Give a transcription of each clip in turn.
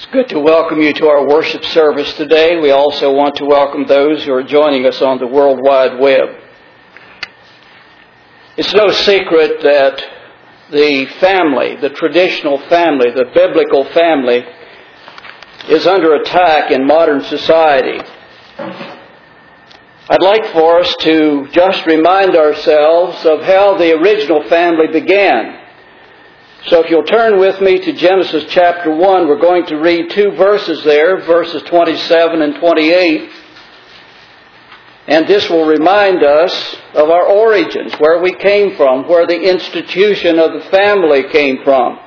It's good to welcome you to our worship service today. We also want to welcome those who are joining us on the World Wide Web. It's no secret that the family, the traditional family, the biblical family, is under attack in modern society. I'd like for us to just remind ourselves of how the original family began. So if you'll turn with me to Genesis chapter 1, we're going to read two verses there, verses 27 and 28. And this will remind us of our origins, where we came from, where the institution of the family came from.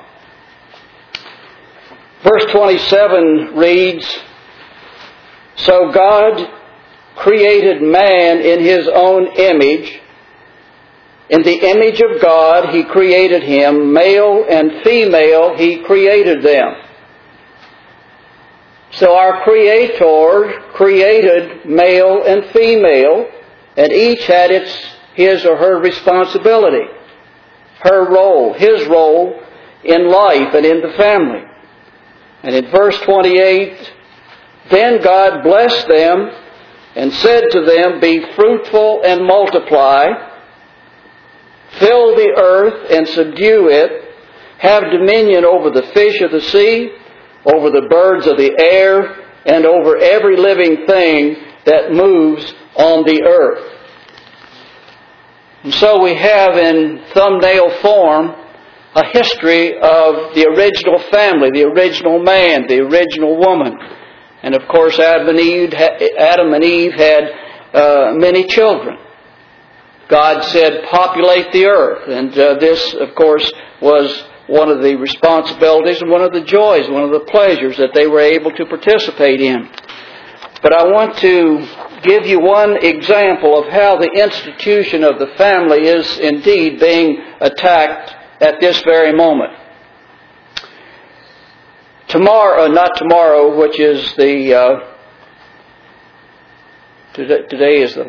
Verse 27 reads, "So God created man in His own image. In the image of God He created him, male and female He created them." So our Creator created male and female, and each had his or her responsibility, her role, his role in life and in the family. And in verse 28, "Then God blessed them and said to them, 'Be fruitful and multiply, fill the earth and subdue it, have dominion over the fish of the sea, over the birds of the air, and over every living thing that moves on the earth.'" And so we have in thumbnail form a history of the original family, the original man, the original woman. And of course Adam and Eve had many children. God said, "Populate the earth." And this, of course, was one of the responsibilities and one of the joys, one of the pleasures that they were able to participate in. But I want to give you one example of how the institution of the family is indeed being attacked at this very moment. Not tomorrow, which is the, today is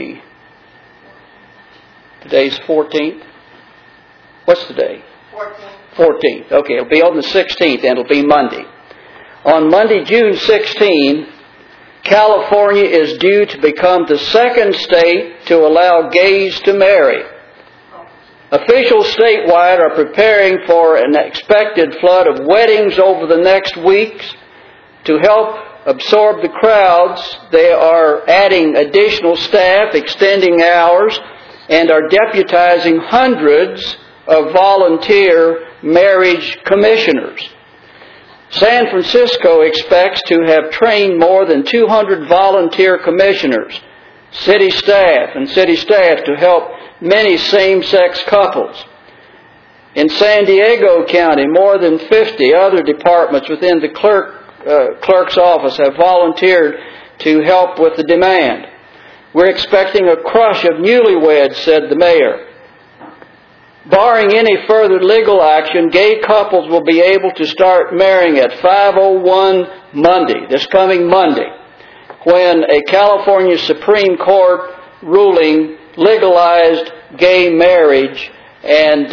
today's 14th? What's the day? 14th. Okay, it'll be on the 16th and it'll be Monday. On Monday, June 16, California is due to become the second state to allow gays to marry. Officials statewide are preparing for an expected flood of weddings over the next weeks. To help absorb the crowds, they are adding additional staff, extending hours, and are deputizing hundreds of volunteer marriage commissioners. San Francisco expects to have trained more than 200 volunteer commissioners, city staff to help many same-sex couples. In San Diego County, more than 50 other departments within the clerk's office have volunteered to help with the demand. "We're expecting a crush of newlyweds," said the mayor. Barring any further legal action, gay couples will be able to start marrying at 5:01 Monday, this coming Monday, when a California Supreme Court ruling legalized gay marriage and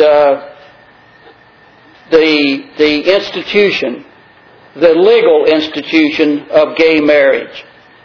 the institution, the legal institution of gay marriage.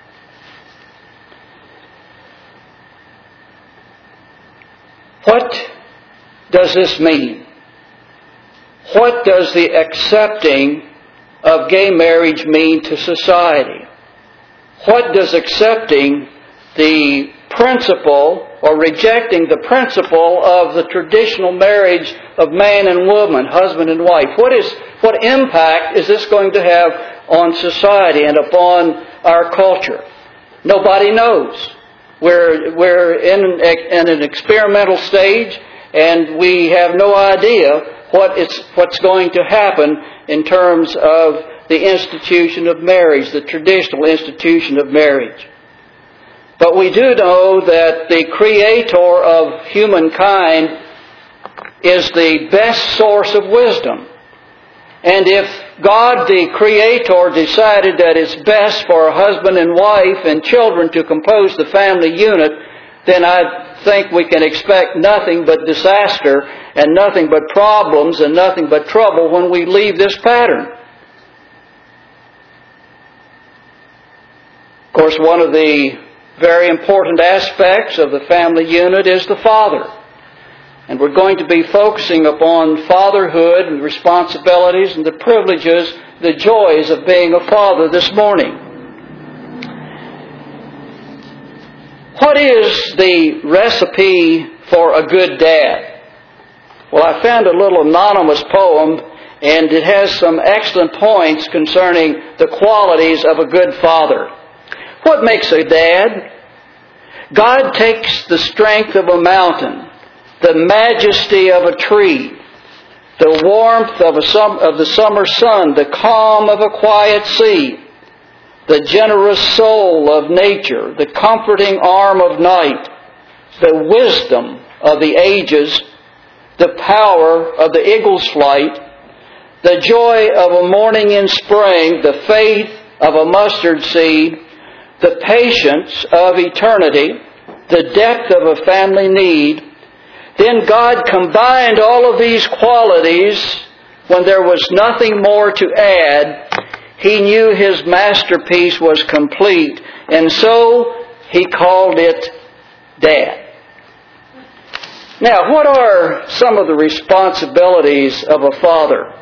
What does this mean? What does the accepting of gay marriage mean to society? What does accepting the principle or rejecting the principle of the traditional marriage of man and woman, husband and wife, what impact is this going to have on society and upon our culture? Nobody knows. We're in an experimental stage, and we have no idea what's going to happen in terms of the institution of marriage, the traditional institution of marriage. But we do know that the Creator of humankind is the best source of wisdom. And if God, the Creator, decided that it's best for a husband and wife and children to compose the family unit, then I think we can expect nothing but disaster and nothing but problems and nothing but trouble when we leave this pattern. Of course, one of the very important aspects of the family unit is the father. And we're going to be focusing upon fatherhood and responsibilities and the privileges, the joys of being a father this morning. What is the recipe for a good dad? Well, I found a little anonymous poem, and it has some excellent points concerning the qualities of a good father. What makes a dad? God takes the strength of a mountain, the majesty of a tree, the warmth of the summer sun, the calm of a quiet sea, the generous soul of nature, the comforting arm of night, the wisdom of the ages, the power of the eagle's flight, the joy of a morning in spring, the faith of a mustard seed, the patience of eternity, the depth of a family need. Then God combined all of these qualities when there was nothing more to add. He knew His masterpiece was complete, and so He called it Dad. Now, what are some of the responsibilities of a father?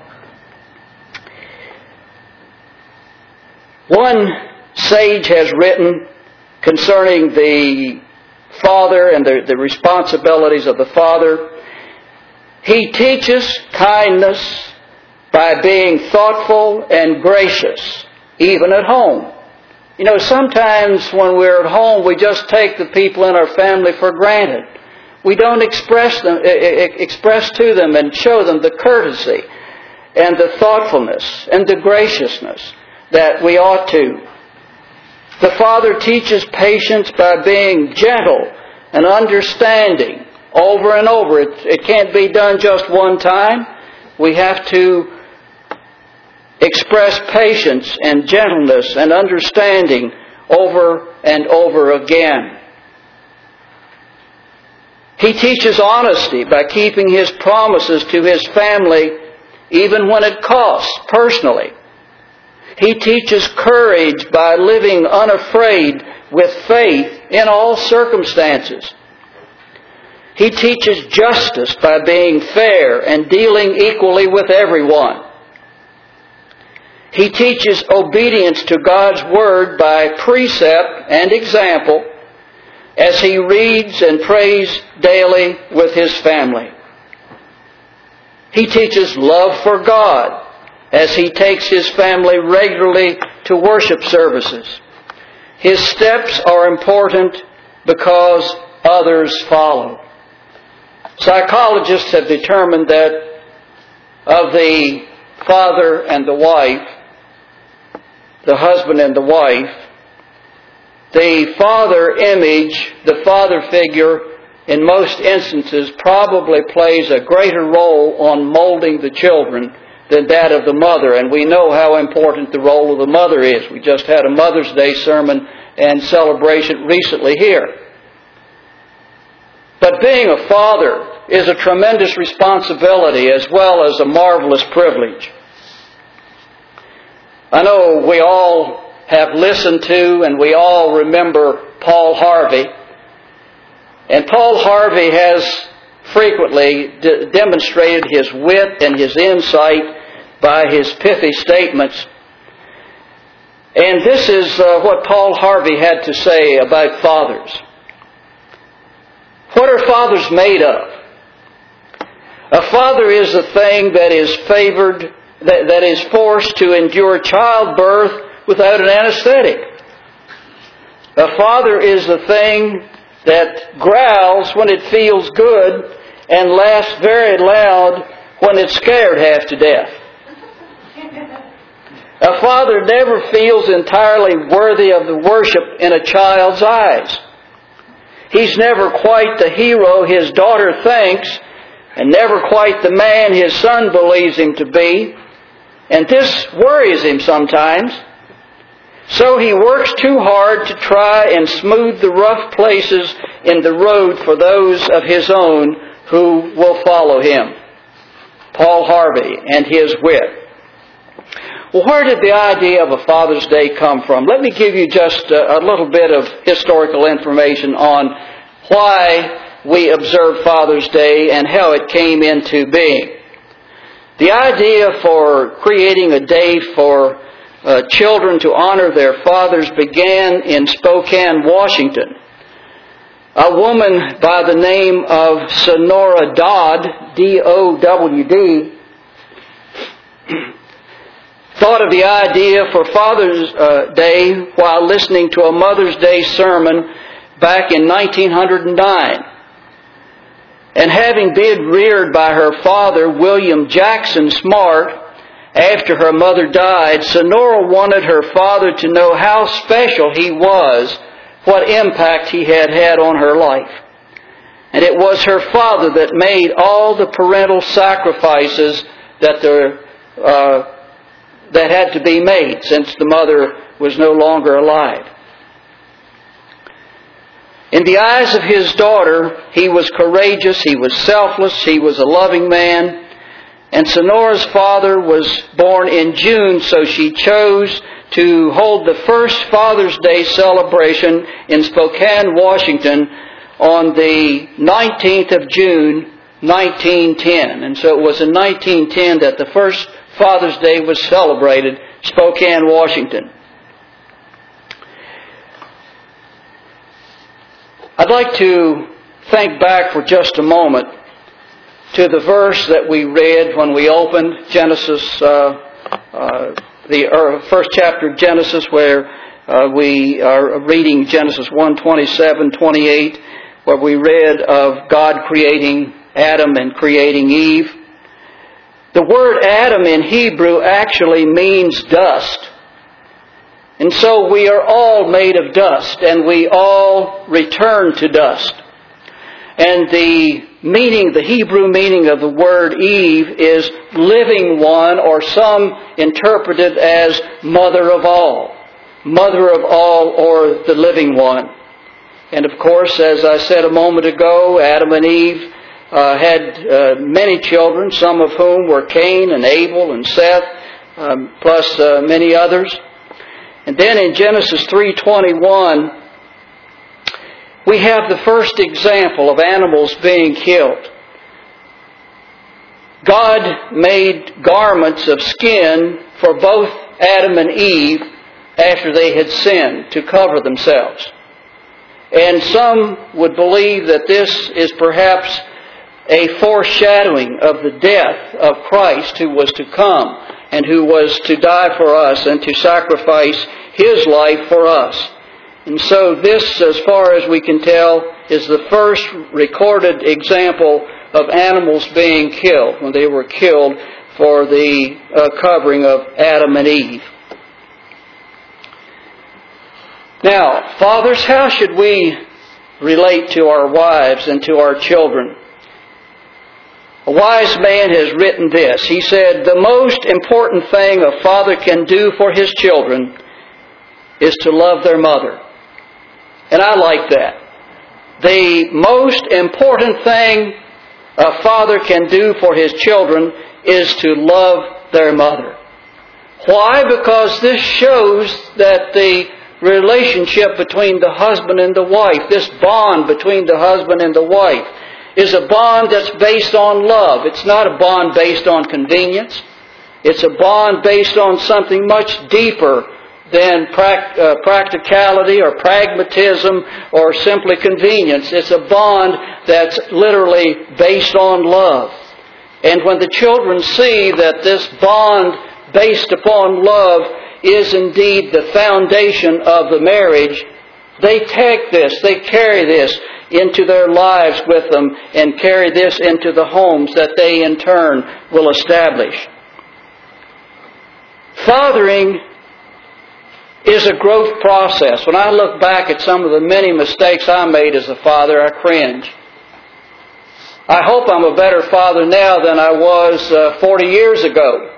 One sage has written concerning the father and the responsibilities of the father. He teaches kindness by being thoughtful and gracious, even at home. You know, sometimes when we're at home, we just take the people in our family for granted. We don't express to them and show them the courtesy and the thoughtfulness and the graciousness that we ought to. The father teaches patience by being gentle and understanding over and over. It can't be done just one time. We have to express patience and gentleness and understanding over and over again. He teaches honesty by keeping his promises to his family even when it costs personally. He teaches courage by living unafraid with faith in all circumstances. He teaches justice by being fair and dealing equally with everyone. He teaches obedience to God's Word by precept and example as he reads and prays daily with his family. He teaches love for God as he takes his family regularly to worship services. His steps are important because others follow. Psychologists have determined that of the father and the wife, the husband and the wife, the father image, the father figure, in most instances probably plays a greater role on molding the children than that of the mother. And we know how important the role of the mother is. We just had a Mother's Day sermon and celebration recently here. But being a father is a tremendous responsibility as well as a marvelous privilege. I know we all have listened to and we all remember Paul Harvey. And Paul Harvey has frequently demonstrated his wit and his insight by his pithy statements. And this is what Paul Harvey had to say about fathers. What are fathers made of? A father is a thing that is favored, that is forced to endure childbirth without an anesthetic. A father is a thing that growls when it feels good and laughs very loud when it's scared half to death. A father never feels entirely worthy of the worship in a child's eyes. He's never quite the hero his daughter thinks, and never quite the man his son believes him to be. And this worries him sometimes. So he works too hard to try and smooth the rough places in the road for those of his own who will follow him. Paul Harvey and his wit. Well, where did the idea of a Father's Day come from? Let me give you just a little bit of historical information on why we observe Father's Day and how it came into being. The idea for creating a day for children to honor their fathers began in Spokane, Washington. A woman by the name of Sonora Dodd, D-O-W-D, thought of the idea for Father's Day while listening to a Mother's Day sermon back in 1909. And having been reared by her father, William Jackson Smart, after her mother died, Sonora wanted her father to know how special he was, what impact he had had on her life. And it was her father that made all the parental sacrifices that had to be made since the mother was no longer alive. In the eyes of his daughter, he was courageous, he was selfless, he was a loving man. And Sonora's father was born in June, so she chose to hold the first Father's Day celebration in Spokane, Washington on the 19th of June, 1910. And so it was in 1910 that the first Father's Day was celebrated, Spokane, Washington. I'd like to think back for just a moment to the verse that we read when we opened Genesis, the first chapter of Genesis, where we are reading Genesis 1:27-28, where we read of God creating Adam and creating Eve. The word Adam in Hebrew actually means dust. And so we are all made of dust, and we all return to dust. And the Hebrew meaning of the word Eve is living one, or some interpret it as mother of all. Mother of all, or the living one. And of course, as I said a moment ago, Adam and Eve had many children, some of whom were Cain and Abel and Seth, plus many others. And then in Genesis 3:21, we have the first example of animals being killed. God made garments of skin for both Adam and Eve after they had sinned to cover themselves. And some would believe that this is perhaps a foreshadowing of the death of Christ, who was to come and who was to die for us and to sacrifice His life for us. And so this, as far as we can tell, is the first recorded example of animals being killed, when they were killed for the covering of Adam and Eve. Now, fathers, how should we relate to our wives and to our children? A wise man has written this. He said, "The most important thing a father can do for his children is to love their mother." And I like that. The most important thing a father can do for his children is to love their mother. Why? Because this shows that the relationship between the husband and the wife, this bond between the husband and the wife, is a bond that's based on love. It's not a bond based on convenience. It's a bond based on something much deeper than practicality or pragmatism or simply convenience. It's a bond that's literally based on love. And when the children see that this bond based upon love is indeed the foundation of the marriage, they take this, they carry this into their lives with them and carry this into the homes that they in turn will establish. Fathering is a growth process. When I look back at some of the many mistakes I made as a father, I cringe. I hope I'm a better father now than I was 40 years ago.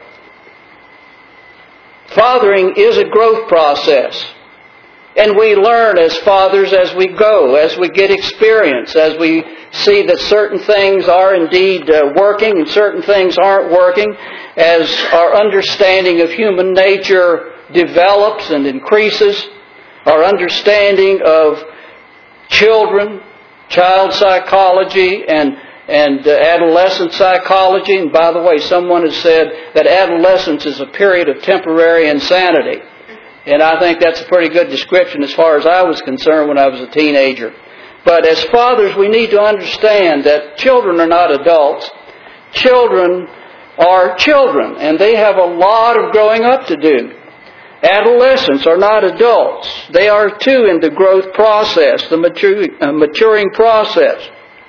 Fathering is a growth process. And we learn as fathers as we go, as we get experience, as we see that certain things are indeed working and certain things aren't working, as our understanding of human nature develops and increases, our understanding of children, child psychology, and adolescent psychology. And by the way, someone has said that adolescence is a period of temporary insanity. And I think that's a pretty good description as far as I was concerned when I was a teenager. But as fathers, we need to understand that children are not adults. Children are children, and they have a lot of growing up to do. Adolescents are not adults. They are too in the growth process, the maturing process.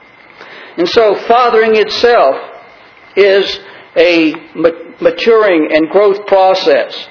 And so fathering itself is a maturing and growth process.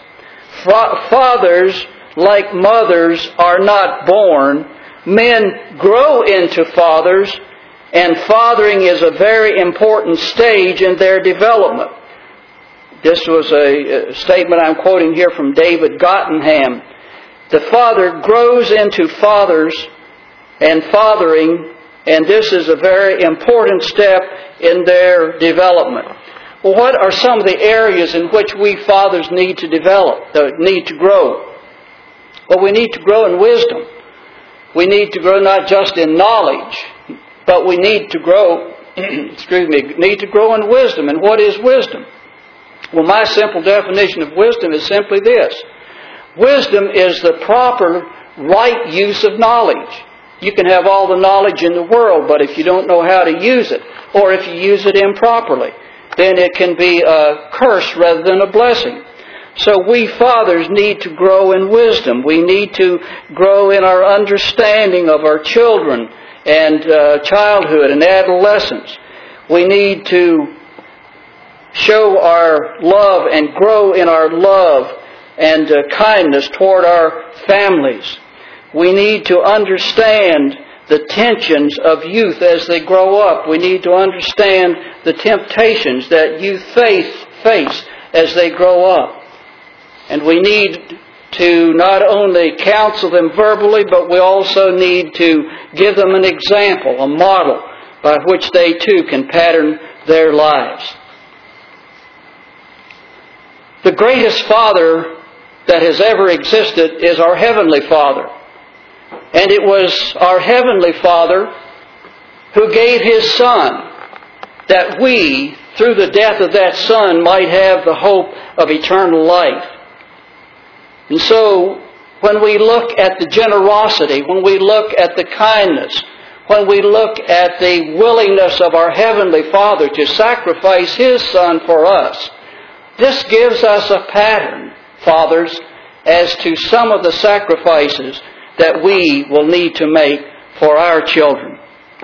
Fathers, like mothers, are not born. Men grow into fathers, and fathering is a very important stage in their development. This was a statement I'm quoting here from David Gottenham. The father grows into fathers and fathering, and this is a very important step in their development. Well, what are some of the areas in which we fathers need to develop, need to grow? Well, we need to grow in wisdom. We need to grow not just in knowledge, but we need to grow, need to grow in wisdom. And what is wisdom? Well, my simple definition of wisdom is simply this. Wisdom is the proper, right use of knowledge. You can have all the knowledge in the world, but if you don't know how to use it, or if you use it improperly, then it can be a curse rather than a blessing. So we fathers need to grow in wisdom. We need to grow in our understanding of our children and childhood and adolescence. We need to show our love and grow in our love and kindness toward our families. We need to understand the tensions of youth as they grow up. We need to understand the temptations that youth face as they grow up. And we need to not only counsel them verbally, but we also need to give them an example, a model, by which they too can pattern their lives. The greatest Father that has ever existed is our Heavenly Father. And it was our Heavenly Father who gave His Son, that we, through the death of that Son, might have the hope of eternal life. And so, when we look at the generosity, when we look at the kindness, when we look at the willingness of our Heavenly Father to sacrifice His Son for us, this gives us a pattern, fathers, as to some of the sacrifices that we will need to make for our children.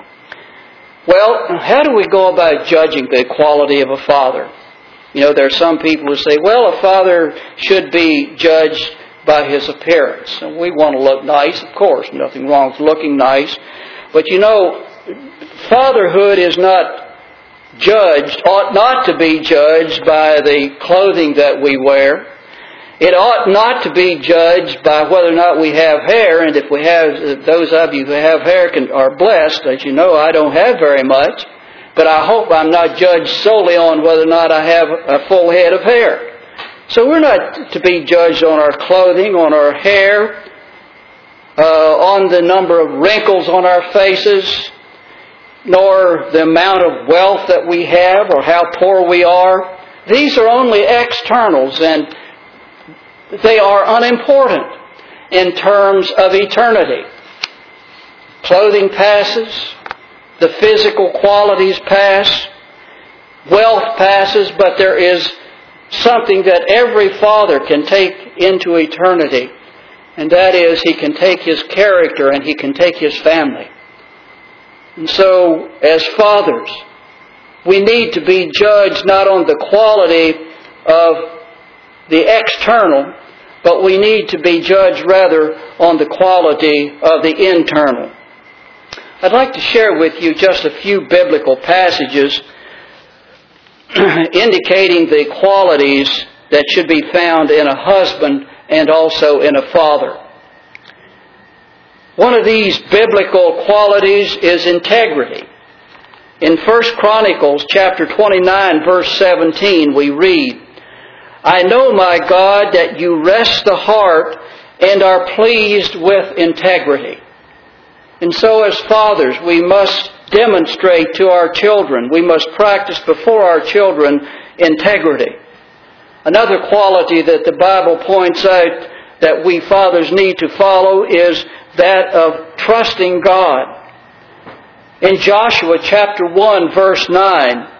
Well, how do we go about judging the quality of a father? You know, there are some people who say, well, a father should be judged by his appearance. And we want to look nice, of course. Nothing wrong with looking nice. But you know, fatherhood is not judged, ought not to be judged by the clothing that we wear. It ought not to be judged by whether or not we have hair, and if we have, those of you who have hair are blessed. As you know, I don't have very much, but I hope I'm not judged solely on whether or not I have a full head of hair. So we're not to be judged on our clothing, on our hair, on the number of wrinkles on our faces, nor the amount of wealth that we have or how poor we are. These are only externals, and they are unimportant in terms of eternity. Clothing passes, the physical qualities pass, wealth passes, but there is something that every father can take into eternity, and that is he can take his character and he can take his family. And so, as fathers, we need to be judged not on the quality of the external, but we need to be judged rather on the quality of the internal. I'd like to share with you just a few biblical passages indicating the qualities that should be found in a husband and also in a father. One of these biblical qualities is integrity. In 1 Chronicles chapter 29, verse 17, we read, I know, my God, that you rest the heart and are pleased with integrity. And so as fathers, we must demonstrate to our children, we must practice before our children integrity. Another quality that the Bible points out that we fathers need to follow is that of trusting God. In Joshua chapter 1, verse 9,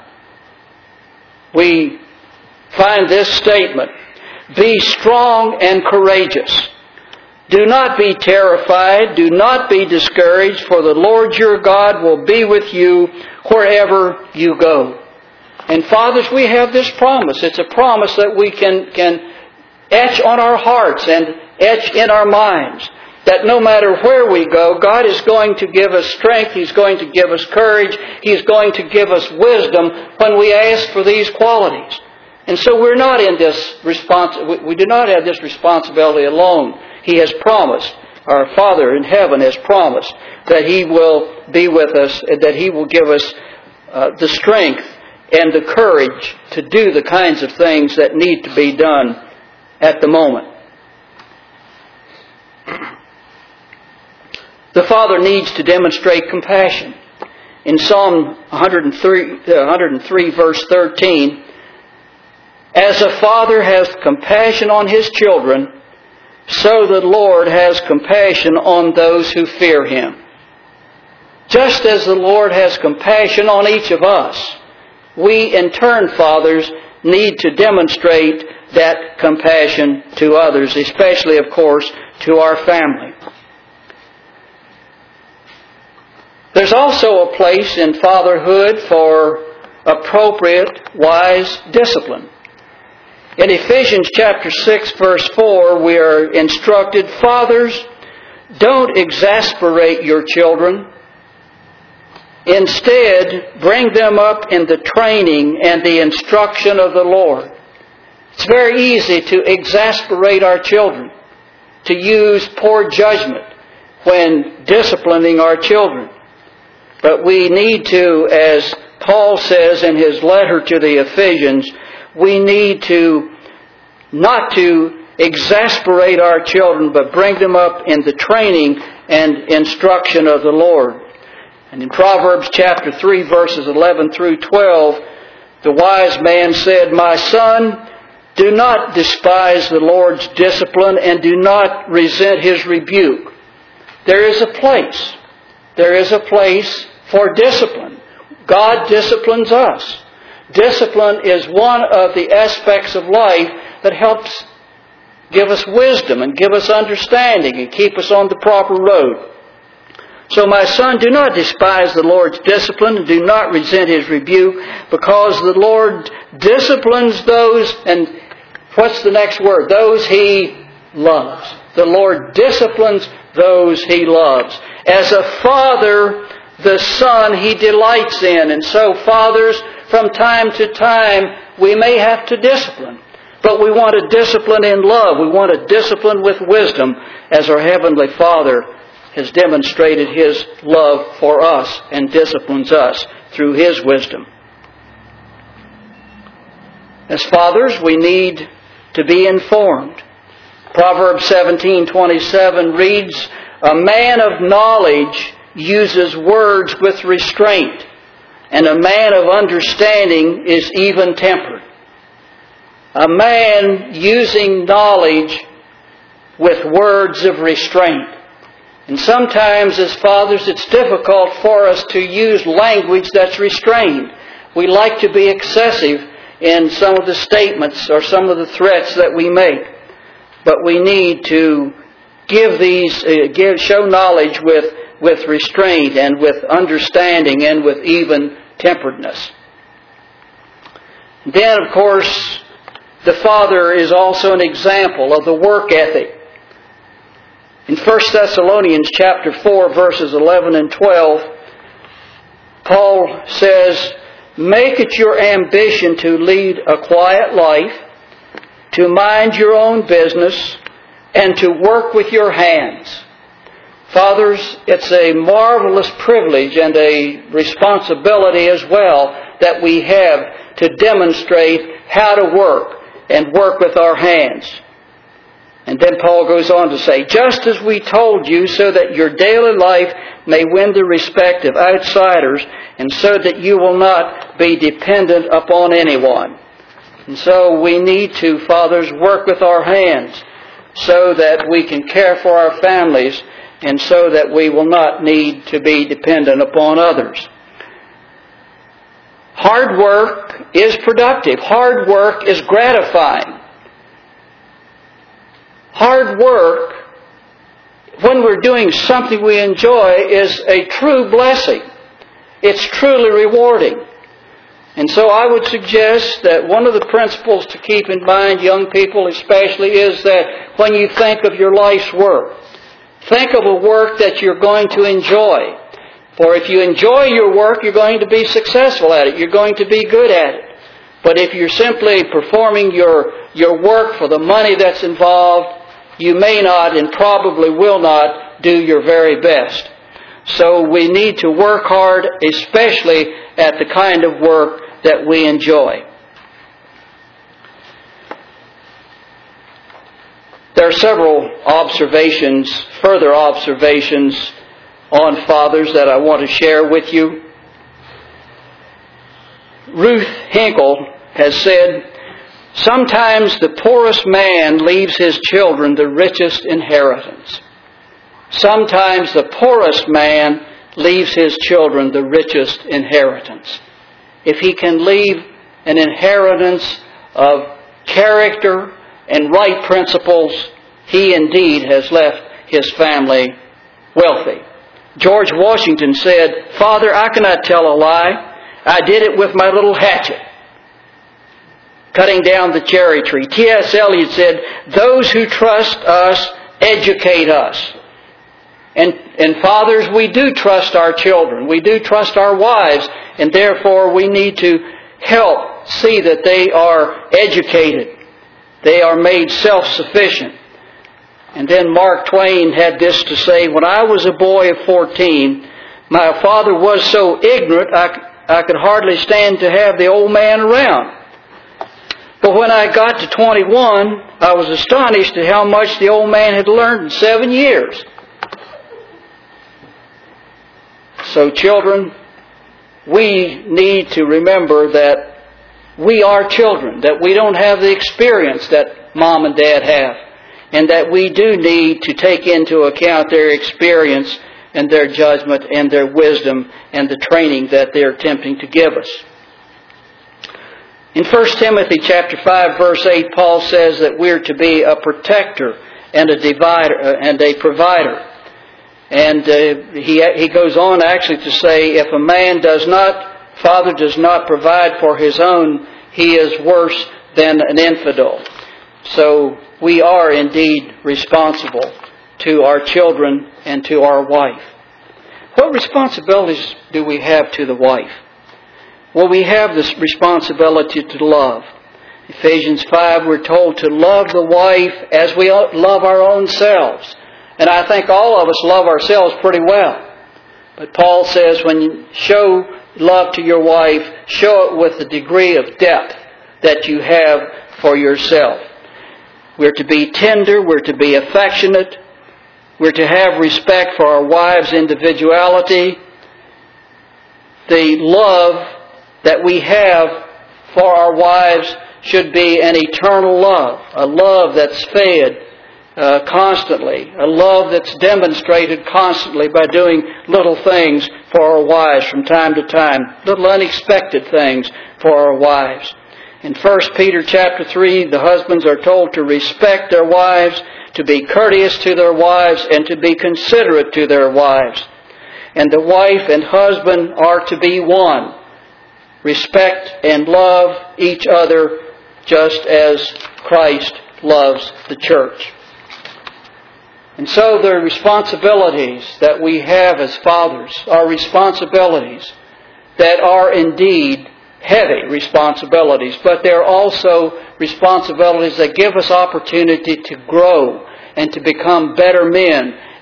we find this statement, Be strong and courageous. Do not be terrified. Do not be discouraged, for the Lord your God will be with you wherever you go. And fathers, we have this promise. It's a promise that we can etch on our hearts and etch in our minds. That no matter where we go, God is going to give us strength. He's going to give us courage. He's going to give us wisdom when we ask for these qualities. And so we're not in this we do not have this responsibility alone. He has promised, our Father in heaven has promised, that He will be with us and that He will give us the strength and the courage to do the kinds of things that need to be done at the moment. The father needs to demonstrate compassion. In Psalm 103 verse 13, As a father has compassion on his children, so the Lord has compassion on those who fear Him. Just as the Lord has compassion on each of us, we in turn, fathers, need to demonstrate that compassion to others, especially, of course, to our family. There's also a place in fatherhood for appropriate, wise discipline. In Ephesians chapter 6, verse 4, we are instructed, Fathers, don't exasperate your children. Instead, bring them up in the training and the instruction of the Lord. It's very easy to exasperate our children, to use poor judgment when disciplining our children. But we need to, as Paul says in his letter to the Ephesians, we need to not to exasperate our children, but bring them up in the training and instruction of the Lord. And in Proverbs chapter 3, verses 11 through 12, the wise man said, My son, do not despise the Lord's discipline and do not resent His rebuke. There is a place. There is a place for discipline. God disciplines us. Discipline is one of the aspects of life that helps give us wisdom and give us understanding and keep us on the proper road. So, my son, do not despise the Lord's discipline and do not resent His rebuke, because the Lord disciplines those, and what's the next word? Those He loves. The Lord disciplines those He loves. As a father, the son He delights in. And so, fathers, from time to time, we may have to discipline. But we want to discipline in love. We want to discipline with wisdom, as our Heavenly Father has demonstrated His love for us and disciplines us through His wisdom. As fathers, we need to be informed. Proverbs 17:27 reads, A man of knowledge uses words with restraint, and a man of understanding is even-tempered. A man using knowledge with words of restraint. And sometimes as fathers it's difficult for us to use language that's restrained. We like to be excessive in some of the statements or some of the threats that we make. But we need to show knowledge with restraint and with understanding and with even-temperedness. Then, of course, the father is also an example of the work ethic. In 1 Thessalonians chapter 4, verses 11 and 12, Paul says, Make it your ambition to lead a quiet life, to mind your own business, and to work with your hands. Fathers, it's a marvelous privilege and a responsibility as well that we have to demonstrate how to work and work with our hands. And then Paul goes on to say, just as we told you, so that your daily life may win the respect of outsiders, and so that you will not be dependent upon anyone. And so we need to, fathers, work with our hands so that we can care for our families and so that we will not need to be dependent upon others. Hard work is productive. Hard work is gratifying. Hard work, when we're doing something we enjoy, is a true blessing. It's truly rewarding. And so I would suggest that one of the principles to keep in mind, young people especially, is that when you think of your life's work, think of a work that you're going to enjoy. For if you enjoy your work, you're going to be successful at it. You're going to be good at it. But if you're simply performing your work for the money that's involved, you may not and probably will not do your very best. So we need to work hard, especially at the kind of work that we enjoy. There are several further observations on fathers that I want to share with you. Ruth Hinkle has said, sometimes the poorest man leaves his children the richest inheritance. Sometimes the poorest man leaves his children the richest inheritance. If he can leave an inheritance of character and right principles, he indeed has left his family wealthy. George Washington said, Father, I cannot tell a lie. I did it with my little hatchet, cutting down the cherry tree. T.S. Eliot said, those who trust us educate us. And fathers, we do trust our children. We do trust our wives. And therefore, we need to help see that they are educated. They are made self-sufficient. And then Mark Twain had this to say, when I was a boy of 14, my father was so ignorant I could hardly stand to have the old man around. But when I got to 21, I was astonished at how much the old man had learned in 7 years. So children, we need to remember that we are children, that we don't have the experience that mom and dad have, and that we do need to take into account their experience and their judgment and their wisdom and the training that they're attempting to give us. In 1 Timothy chapter 5, verse 8, Paul says that we're to be a protector and a divider and a provider. And he goes on actually to say, if a father does not provide for his own, he is worse than an infidel. So we are indeed responsible to our children and to our wife. What responsibilities do we have to the wife? Well, we have this responsibility to love. Ephesians 5, we're told to love the wife as we love our own selves. And I think all of us love ourselves pretty well. But Paul says when you show love to your wife, show it with the degree of depth that you have for yourself. We're to be tender, we're to be affectionate, we're to have respect for our wives' individuality. The love that we have for our wives should be an eternal love, a love that's fed constantly, a love that's demonstrated constantly by doing little things for our wives from time to time, little unexpected things for our wives. In 1 Peter chapter 3, the husbands are told to respect their wives, to be courteous to their wives, and to be considerate to their wives. And the wife and husband are to be one. Respect and love each other just as Christ loves the church. And so the responsibilities that we have as fathers are responsibilities that are indeed heavy responsibilities, but they're also responsibilities that give us opportunity to grow and to become better men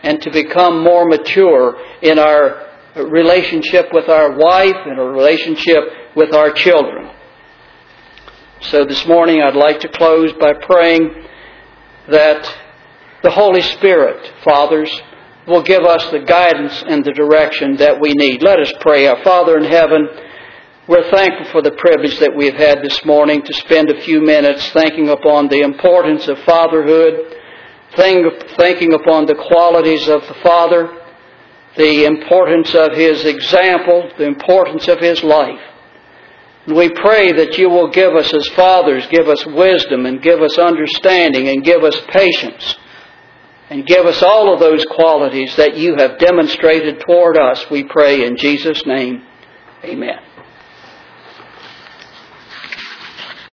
and to become more mature in our relationship with our wife and our relationship with our children. So this morning I'd like to close by praying that the Holy Spirit, fathers, will give us the guidance and the direction that we need. Let us pray. Our Father in heaven, we're thankful for the privilege that we've had this morning to spend a few minutes thinking upon the importance of fatherhood, thinking upon the qualities of the Father, the importance of His example, the importance of His life. And we pray that You will give us as fathers, give us wisdom and give us understanding and give us patience and give us all of those qualities that You have demonstrated toward us, we pray in Jesus' name. Amen.